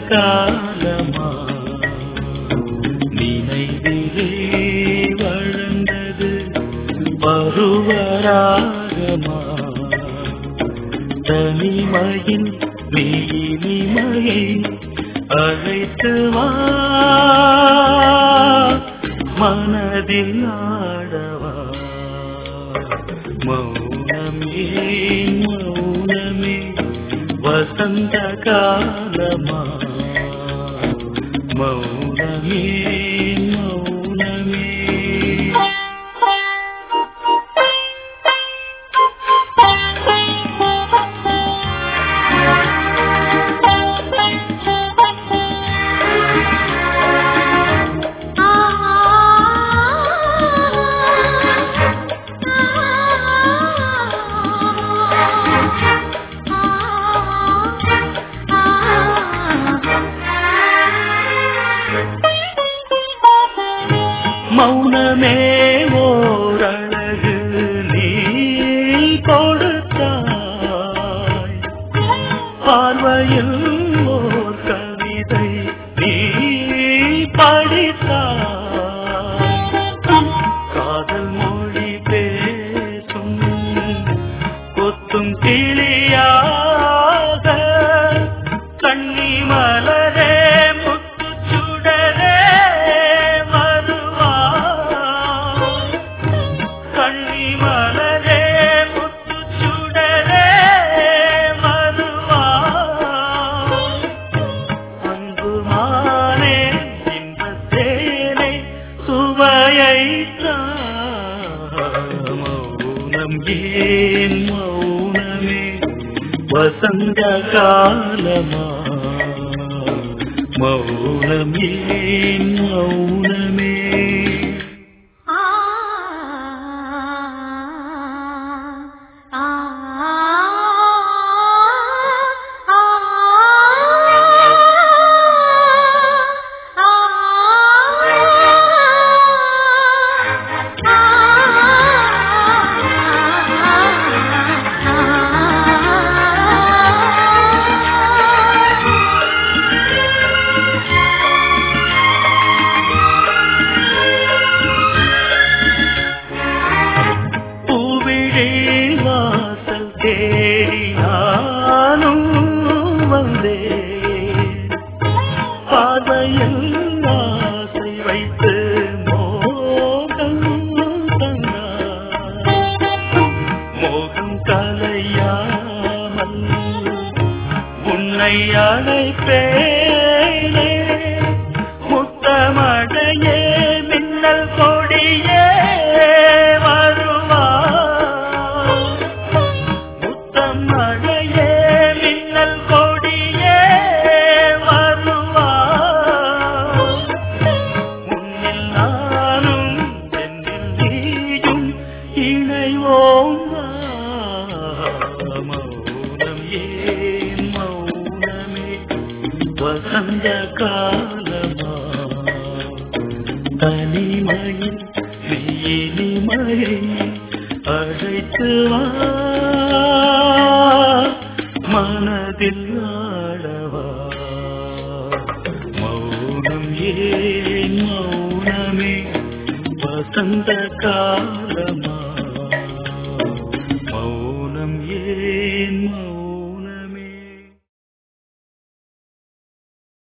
காலமா நினைவிலே வளர்ந்தது பருவராகமா தனிமையின் நீலிமையை அழைத்து வா மனதில் ஆடவா மௌனமே மௌனமே வசந்த காலமா மௌனமே மௌனமே மௌனமே ஓரழகு நீ கொடுத்தாய் பார்வையில் ஓர் கவிதை நீ படித்தாய் காதல் மொழி பேசும் கொத்தும் கிளியாக கண்ணி மலரே மௌனம் ஏன் மௌனமே வசந்த காலமா மௌனம் ஏன் மௌனமே வாசல் தேடி நானும் வந்தே பார்வையில் ஆசை வைத்து மோகம் தந்தார் மோகம் கலையாமல் உன்னை அழைப்பேனே முத்தமடையே மின்னல் கொடியே மௌனம் ஏன் மௌனமே வசந்த காலமா தனிமையில் நீலிமையை அழைத்து வா மனதில் ஆடவா மௌனம் ஏன் மௌனமே வசந்த காலமா